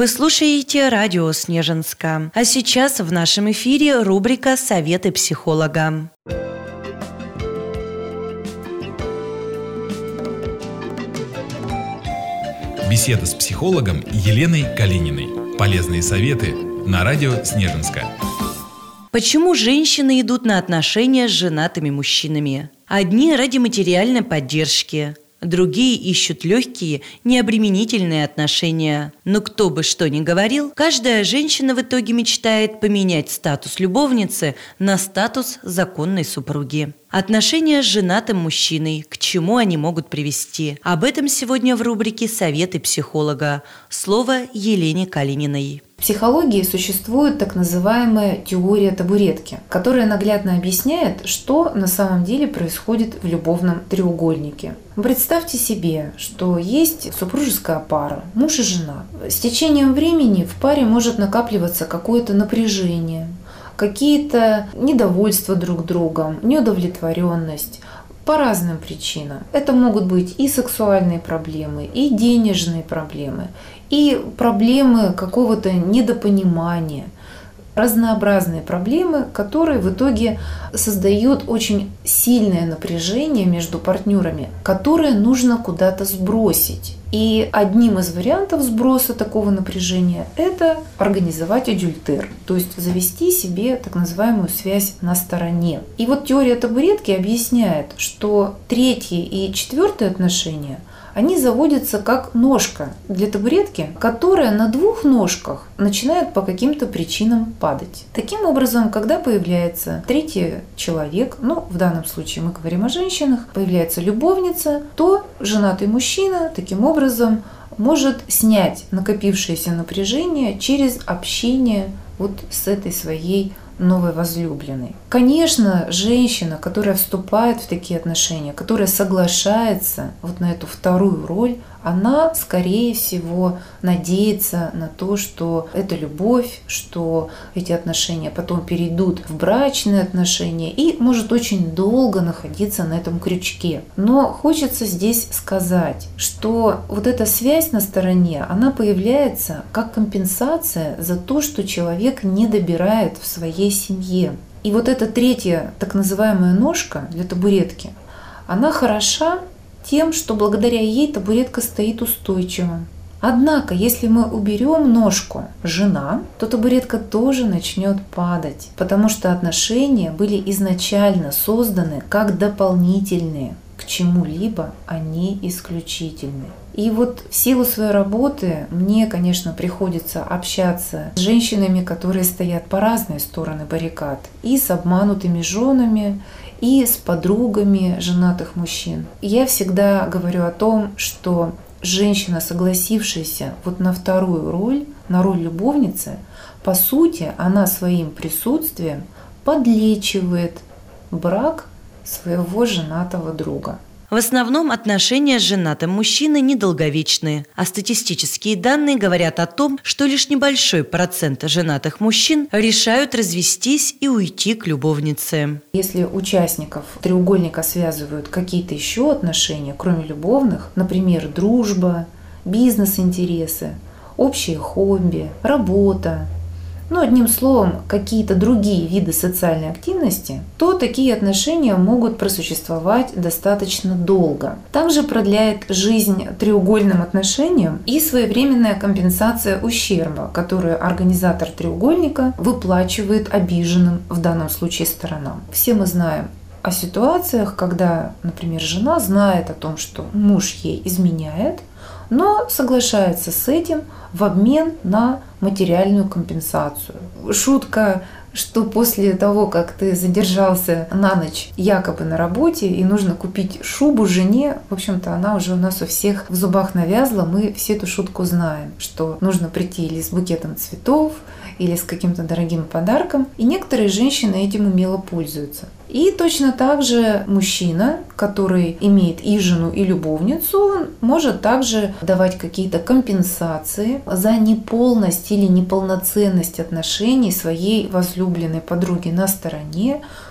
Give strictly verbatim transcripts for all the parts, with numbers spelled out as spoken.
Вы слушаете радио Снежинска. А сейчас в нашем эфире рубрика «Советы психолога». Беседа с психологом Еленой Калининой. Полезные советы на радио Снежинска. Почему женщины идут на отношения с женатыми мужчинами? Одни ради материальной поддержки, другие ищут легкие, необременительные отношения. Но кто бы что ни говорил, каждая женщина в итоге мечтает поменять статус любовницы на статус законной супруги. Отношения с женатым мужчиной, к чему они могут привести? Об этом сегодня в рубрике «Советы психолога». Слово Елене Калининой. В психологии существует так называемая теория табуретки, которая наглядно объясняет, что на самом деле происходит в любовном треугольнике. Представьте себе, что есть супружеская пара, муж и жена. С течением времени в паре может накапливаться какое-то напряжение, какие-то недовольства друг другом, неудовлетворенность по разным причинам. Это могут быть и сексуальные проблемы, и денежные проблемы, и проблемы какого-то недопонимания. Разнообразные проблемы, которые в итоге создают очень сильное напряжение между партнерами, которое нужно куда-то сбросить. И одним из вариантов сброса такого напряжения – это организовать адюльтер, то есть завести себе так называемую связь на стороне. И вот теория табуретки объясняет, что третье и четвертое отношения – они заводятся как ножка для табуретки, которая на двух ножках начинает по каким-то причинам падать. Таким образом, когда появляется третий человек, ну, в данном случае мы говорим о женщинах, появляется любовница, то женатый мужчина таким образом может снять накопившееся напряжение через общение вот с этой своей новой возлюбленной. Конечно, женщина, которая вступает в такие отношения, которая соглашается вот на эту вторую роль, она, скорее всего, надеется на то, что это любовь, что эти отношения потом перейдут в брачные отношения и может очень долго находиться на этом крючке. Но хочется здесь сказать, что вот эта связь на стороне, она появляется как компенсация за то, что человек не добирает в своей семье. И вот эта третья так называемая ножка для табуретки, она хороша тем, что благодаря ей табуретка стоит устойчиво. Однако, если мы уберем ножку «жена», то табуретка тоже начнет падать, потому что отношения были изначально созданы как дополнительные к чему-либо, а не исключительные. И вот в силу своей работы мне, конечно, приходится общаться с женщинами, которые стоят по разные стороны баррикад, и с обманутыми женами, и с подругами женатых мужчин. И я всегда говорю о том, что женщина, согласившаяся вот на вторую роль, на роль любовницы, по сути, она своим присутствием подлечивает брак своего женатого друга. В основном отношения с женатым мужчиной недолговечны, а статистические данные говорят о том, что лишь небольшой процент женатых мужчин решают развестись и уйти к любовнице. Если участников треугольника связывают какие-то еще отношения, кроме любовных, например, дружба, бизнес-интересы, общие хобби, работа, ну, одним словом, какие-то другие виды социальной активности, то такие отношения могут просуществовать достаточно долго. Также продляет жизнь треугольным отношениям и своевременная компенсация ущерба, которую организатор треугольника выплачивает обиженным, в данном случае, сторонам. Все мы знаем о ситуациях, когда, например, жена знает о том, что муж ей изменяет, но соглашается с этим в обмен на материальную компенсацию. Шутка, что после того, как ты задержался на ночь якобы на работе и нужно купить шубу жене, в общем-то, она уже у нас у всех в зубах навязла, мы все эту шутку знаем, что нужно прийти или с букетом цветов, или с каким-то дорогим подарком. И некоторые женщины этим умело пользуются. И точно так же мужчина, который имеет и жену, и любовницу, он может также давать какие-то компенсации за неполность или неполноценность отношений своей возлюбленной подруги на стороне.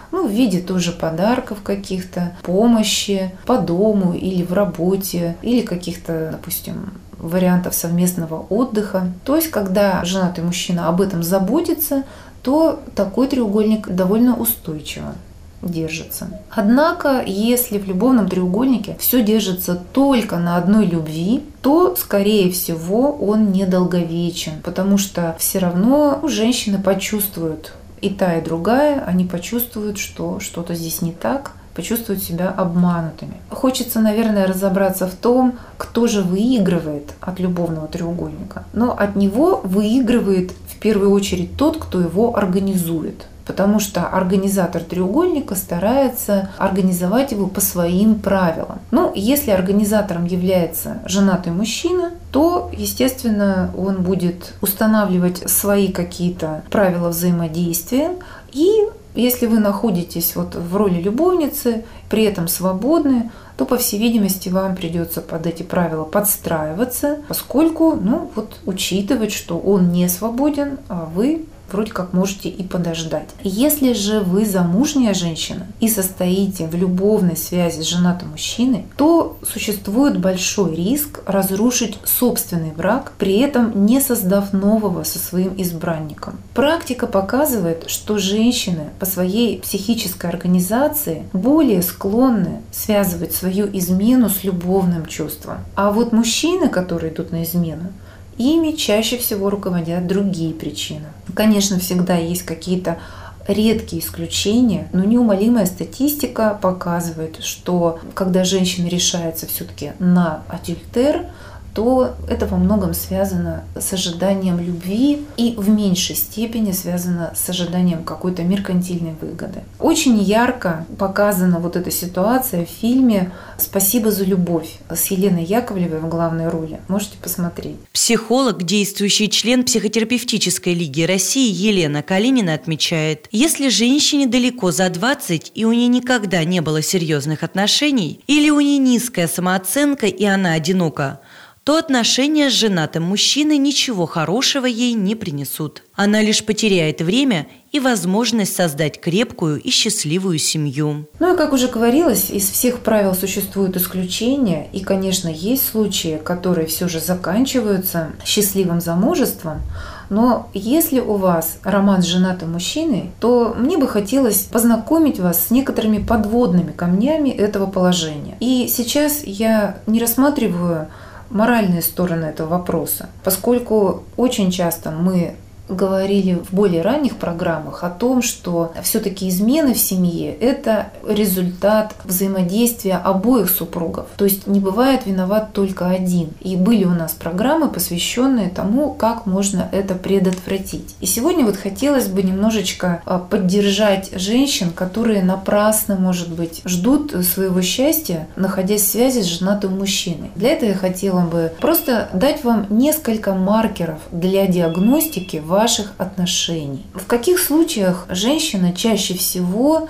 ну, в виде тоже подарков каких-то, помощи по дому или в работе, или каких-то, допустим, вариантов совместного отдыха. То есть, когда женатый мужчина об этом заботится, то такой треугольник довольно устойчиво держится. Однако, если в любовном треугольнике все держится только на одной любви, то, скорее всего, он недолговечен, потому что все равно женщины почувствуют, и та, и другая, они почувствуют, что что-то здесь не так, почувствуют себя обманутыми. Хочется, наверное, разобраться в том, кто же выигрывает от любовного треугольника. Но от него выигрывает в первую очередь тот, кто его организует. Потому что организатор треугольника старается организовать его по своим правилам. Ну, если организатором является женатый мужчина, то, естественно, он будет устанавливать свои какие-то правила взаимодействия. И если вы находитесь вот в роли любовницы, при этом свободны, то, по всей видимости, вам придется под эти правила подстраиваться, поскольку, ну, вот учитывать, что он не свободен, а вы вроде как можете и подождать. Если же вы замужняя женщина и состоите в любовной связи с женатым мужчиной, то существует большой риск разрушить собственный брак, при этом не создав нового со своим избранником. Практика показывает, что женщины по своей психической организации более склонны связывать свою измену с любовным чувством. А вот мужчины, которые идут на измену, ими чаще всего руководят другие причины. Конечно, всегда есть какие-то редкие исключения, но неумолимая статистика показывает, что когда женщина решается все-таки на адюльтер, то это во многом связано с ожиданием любви и в меньшей степени связано с ожиданием какой-то меркантильной выгоды. Очень ярко показана вот эта ситуация в фильме «Спасибо за любовь» с Еленой Яковлевой в главной роли. Можете посмотреть. Психолог, действующий член психотерапевтической лиги России Елена Калинина отмечает, если женщине далеко за двадцать и у нее никогда не было серьезных отношений, или у нее низкая самооценка и она одинока, то отношения с женатым мужчиной ничего хорошего ей не принесут. Она лишь потеряет время и возможность создать крепкую и счастливую семью. Ну и как уже говорилось, из всех правил существуют исключения, и, конечно, есть случаи, которые все же заканчиваются счастливым замужеством. Но если у вас роман с женатым мужчиной, то мне бы хотелось познакомить вас с некоторыми подводными камнями этого положения. И сейчас я не рассматриваю моральные стороны этого вопроса, поскольку очень часто мы говорили в более ранних программах о том, что все-таки измены в семье – это результат взаимодействия обоих супругов. То есть не бывает виноват только один. И были у нас программы, посвященные тому, как можно это предотвратить. И сегодня вот хотелось бы немножечко поддержать женщин, которые напрасно, может быть, ждут своего счастья, находясь в связи с женатым мужчиной. Для этого я хотела бы просто дать вам несколько маркеров для диагностики ваших отношений. В каких случаях женщина чаще всего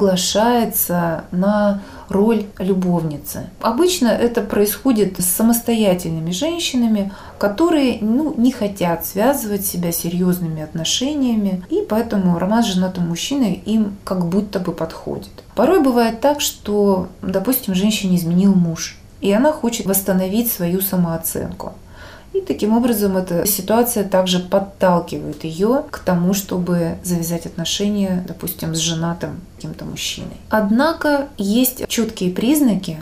соглашается на роль любовницы? Обычно это происходит с самостоятельными женщинами, которые ну, не хотят связывать себя серьезными отношениями, и поэтому роман с женатым мужчиной им как будто бы подходит. Порой бывает так, что, допустим, женщине изменил муж, и она хочет восстановить свою самооценку. И таким образом эта ситуация также подталкивает ее к тому, чтобы завязать отношения, допустим, с женатым каким-то мужчиной. Однако есть четкие признаки,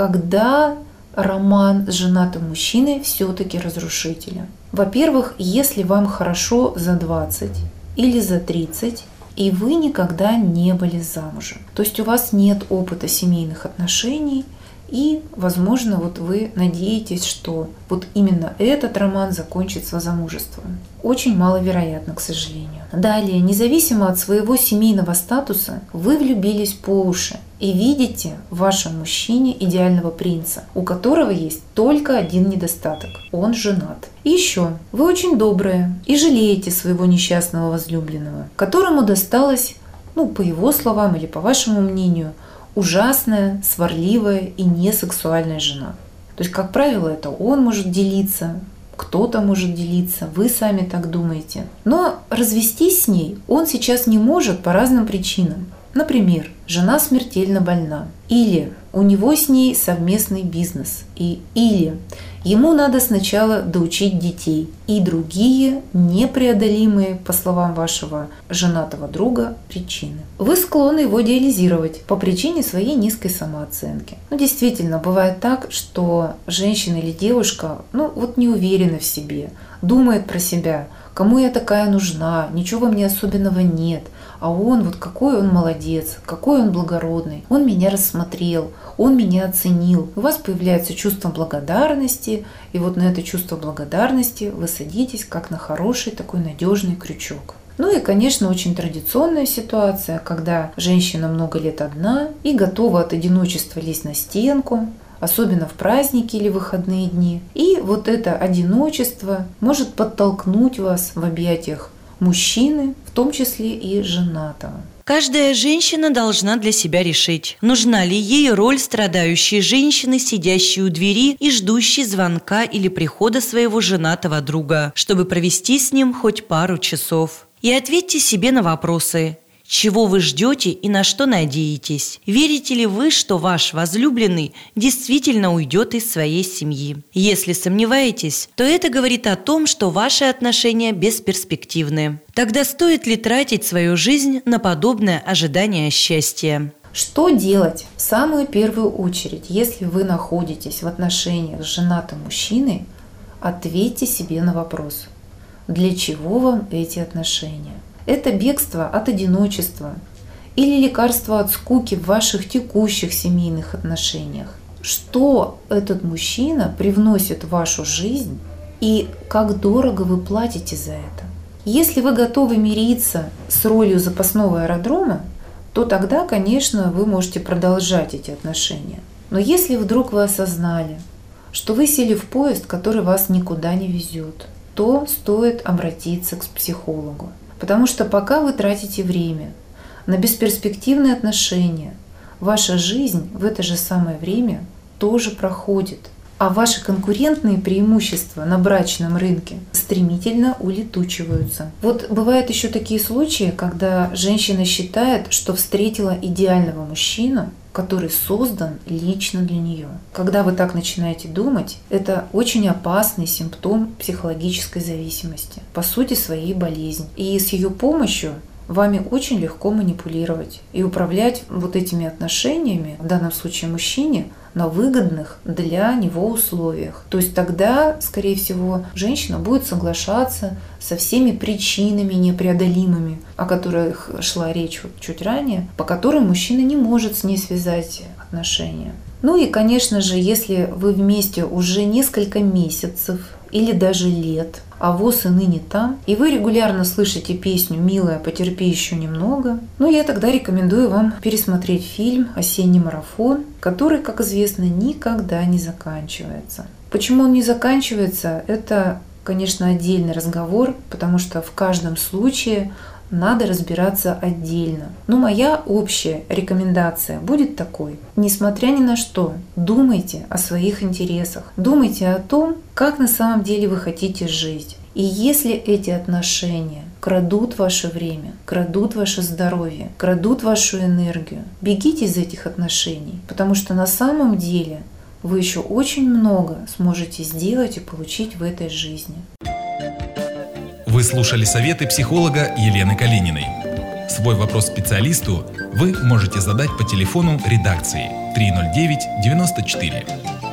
когда роман с женатым мужчиной все-таки разрушителен. Во-первых, если вам хорошо за двадцать или за тридцать, и вы никогда не были замужем. То есть у вас нет опыта семейных отношений, и, возможно, вот вы надеетесь, что вот именно этот роман закончится замужеством. Очень маловероятно, к сожалению. Далее, независимо от своего семейного статуса, вы влюбились по уши и видите в вашем мужчине идеального принца, у которого есть только один недостаток – он женат. И еще, вы очень добрые и жалеете своего несчастного возлюбленного, которому досталось, ну, по его словам или по вашему мнению, ужасная, сварливая и несексуальная жена. То есть, как правило, это он может делиться, кто-то может делиться, вы сами так думаете. Но развестись с ней он сейчас не может по разным причинам. Например, жена смертельно больна, или у него с ней совместный бизнес, и, или ему надо сначала доучить детей, и другие непреодолимые, по словам вашего женатого друга, причины. Вы склонны его идеализировать по причине своей низкой самооценки. Ну, действительно, бывает так, что женщина или девушка, ну, вот не уверена в себе, думает про себя, кому я такая нужна, ничего во мне особенного нет, а он, вот какой он молодец, какой он благородный, он меня рассмотрел, он меня оценил. У вас появляется чувство благодарности, и вот на это чувство благодарности вы садитесь как на хороший такой надежный крючок. Ну и, конечно, очень традиционная ситуация, когда женщина много лет одна и готова от одиночества лезть на стенку, особенно в праздники или выходные дни. И вот это одиночество может подтолкнуть вас в объятиях мужчины, в том числе и женатого. Каждая женщина должна для себя решить, нужна ли ей роль страдающей женщины, сидящей у двери и ждущей звонка или прихода своего женатого друга, чтобы провести с ним хоть пару часов. И ответьте себе на вопросы. Чего вы ждете и на что надеетесь? Верите ли вы, что ваш возлюбленный действительно уйдет из своей семьи? Если сомневаетесь, то это говорит о том, что ваши отношения бесперспективны. Тогда стоит ли тратить свою жизнь на подобное ожидание счастья? Что делать в самую первую очередь, если вы находитесь в отношениях с женатым мужчиной? Ответьте себе на вопрос: для чего вам эти отношения? Это бегство от одиночества или лекарство от скуки в ваших текущих семейных отношениях? Что этот мужчина привносит в вашу жизнь и как дорого вы платите за это? Если вы готовы мириться с ролью запасного аэродрома, то тогда, конечно, вы можете продолжать эти отношения. Но если вдруг вы осознали, что вы сели в поезд, который вас никуда не везет, то стоит обратиться к психологу. Потому что пока вы тратите время на бесперспективные отношения, ваша жизнь в это же самое время тоже проходит, а ваши конкурентные преимущества на брачном рынке стремительно улетучиваются. Вот бывают еще такие случаи, когда женщина считает, что встретила идеального мужчину, который создан лично для нее. Когда вы так начинаете думать, это очень опасный симптом психологической зависимости, по сути своей болезни. И с ее помощью вами очень легко манипулировать и управлять вот этими отношениями, в данном случае мужчине, на выгодных для него условиях. То есть тогда, скорее всего, женщина будет соглашаться со всеми причинами непреодолимыми, о которых шла речь вот чуть ранее, по которым мужчина не может с ней связать отношения. Ну и, конечно же, если вы вместе уже несколько месяцев или даже лет, а воз и ныне там, и вы регулярно слышите песню «Милая, потерпи еще немного», ну я тогда рекомендую вам пересмотреть фильм «Осенний марафон», который, как известно, никогда не заканчивается. Почему он не заканчивается, это, конечно, отдельный разговор, потому что в каждом случае надо разбираться отдельно. Но моя общая рекомендация будет такой: несмотря ни на что, думайте о своих интересах, думайте о том, как на самом деле вы хотите жить. И если эти отношения крадут ваше время, крадут ваше здоровье, крадут вашу энергию, бегите из этих отношений, потому что на самом деле вы еще очень много сможете сделать и получить в этой жизни. Вы слушали советы психолога Елены Калининой. Свой вопрос специалисту вы можете задать по телефону редакции триста девять девяносто четыре.